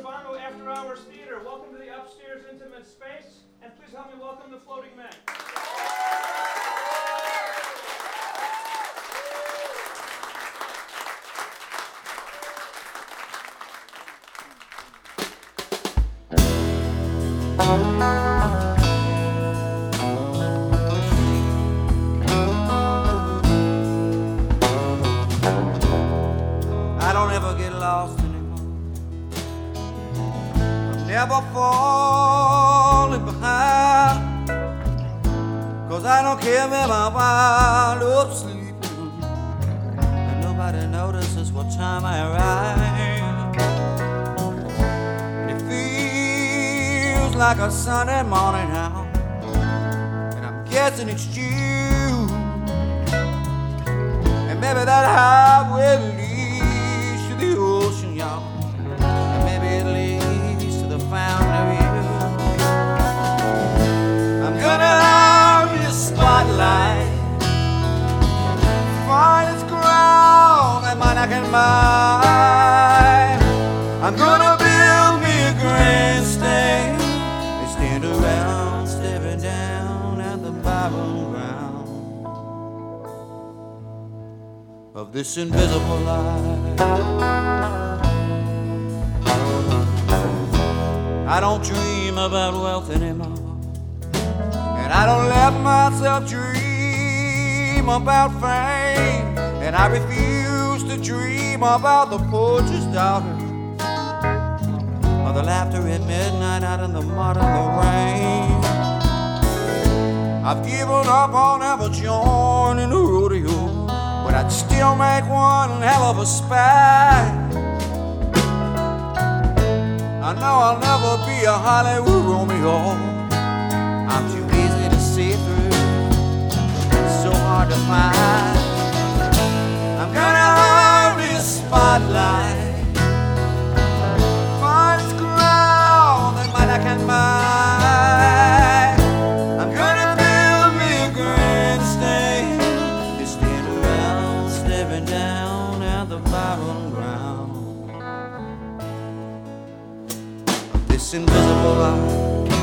Bono After Hours Theater. Welcome to the upstairs intimate space, and please help me welcome the Floating Men. I don't ever get lost anymore. I'm never falling behind, 'cause I don't care if I'm wild up sleeping, and nobody notices what time I arrive. And it feels like a Sunday morning now, and I'm guessing it's you. And maybe that highway leads to the ocean, y'all. And maybe it leads to the fountain of youth. I'm gonna have this spotlight, find its ground that mine I can buy. I'm gonna build me a grandstand and stand around staring down at the bottom ground of this invisible light. I don't dream about wealth anymore, and I don't let myself dream about fame, and I refuse to dream about the poetry's daughter, or the laughter at midnight out in the mud and the rain. I've given up on ever joining the rodeo, but I'd still make one hell of a spy. I know I'll never be a Hollywood Romeo. I'm too easy to see through, so hard to find. I'm gonna have this spotlight, find its ground that might I can buy. I'm gonna build me a grandstand and stand around staring down at the bottom ground of this invisible light.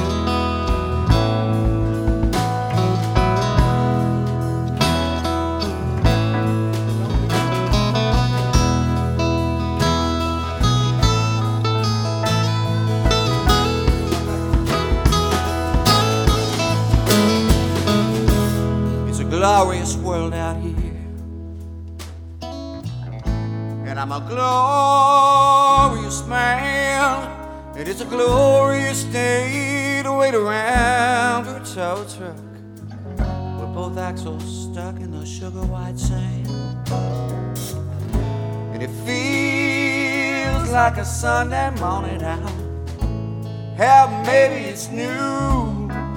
Glorious world out here, and I'm a glorious man, and it's a glorious day to wait around for a tow truck with both axles stuck in the sugar white sand. And it feels like a Sunday morning now. Hell, maybe it's new.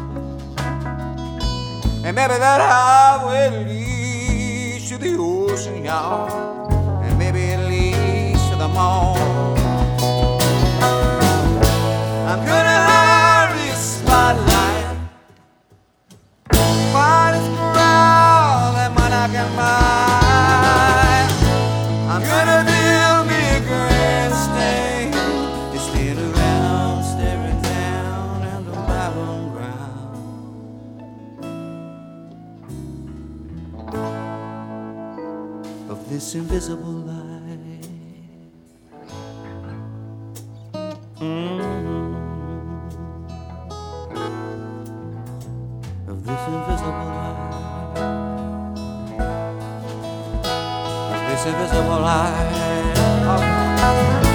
And maybe that highway leads to the ocean, y'all. And maybe it leads to the moon. I'm gonna have this spotlight, find its ground that might I can buy. I'm gonna build me a grandstand and stand around staring down at the bottom ground of this invisible light. Of this invisible light. Of this invisible light.